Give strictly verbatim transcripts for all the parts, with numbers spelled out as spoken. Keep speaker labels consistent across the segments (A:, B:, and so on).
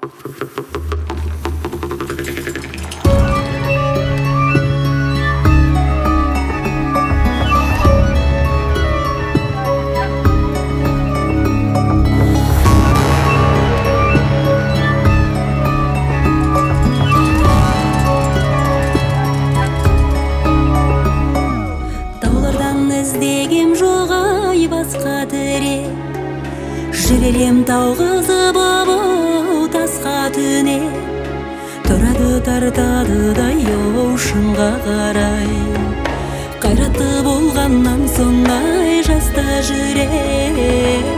A: Іздегем жоғай басқа тірек, жіберем тауғызып ау тасқа түнек. Тұрады тартады да шыңға қарай, қайратты болғаннан соңдай жаста жүрек.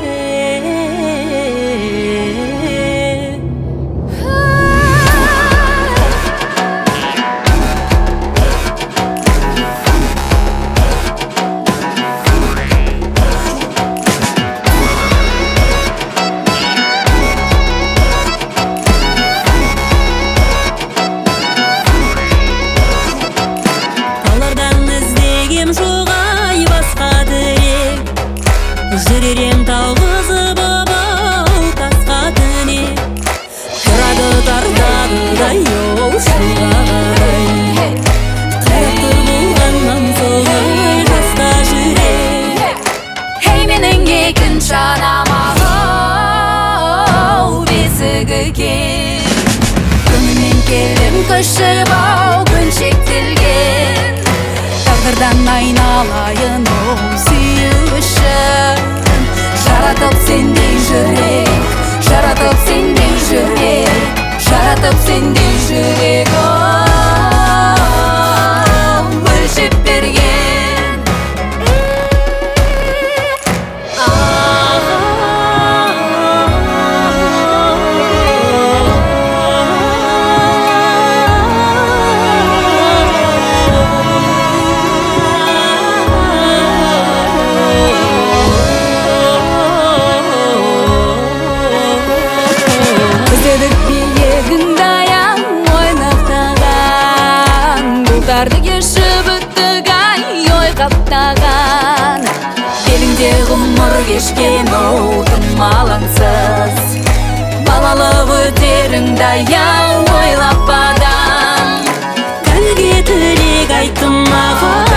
A: Жүререм тауғызып ау тасқа түнек, тұрады тартады да шыңға қарай, қайратты болғаннан соңдай жаста жүрек.
B: Хей, менің екінші анам ау бесігі кең, күнінен келдім көшіп ау күн шектелген. Тағдырдан айналайын оу сүйу үшін, жаратып сендей жүрек, жаратып сендей жүрек, жаратып сендей жүрек, өлшеп берген. Бұлтарды кешіп өттік ай ой қаптаған, беліңде ғұмыр кешкен оу тым алаңсыз. Балалық өтеріңді аяу ойлап адам,
A: Кәлге тілек айттым ағай.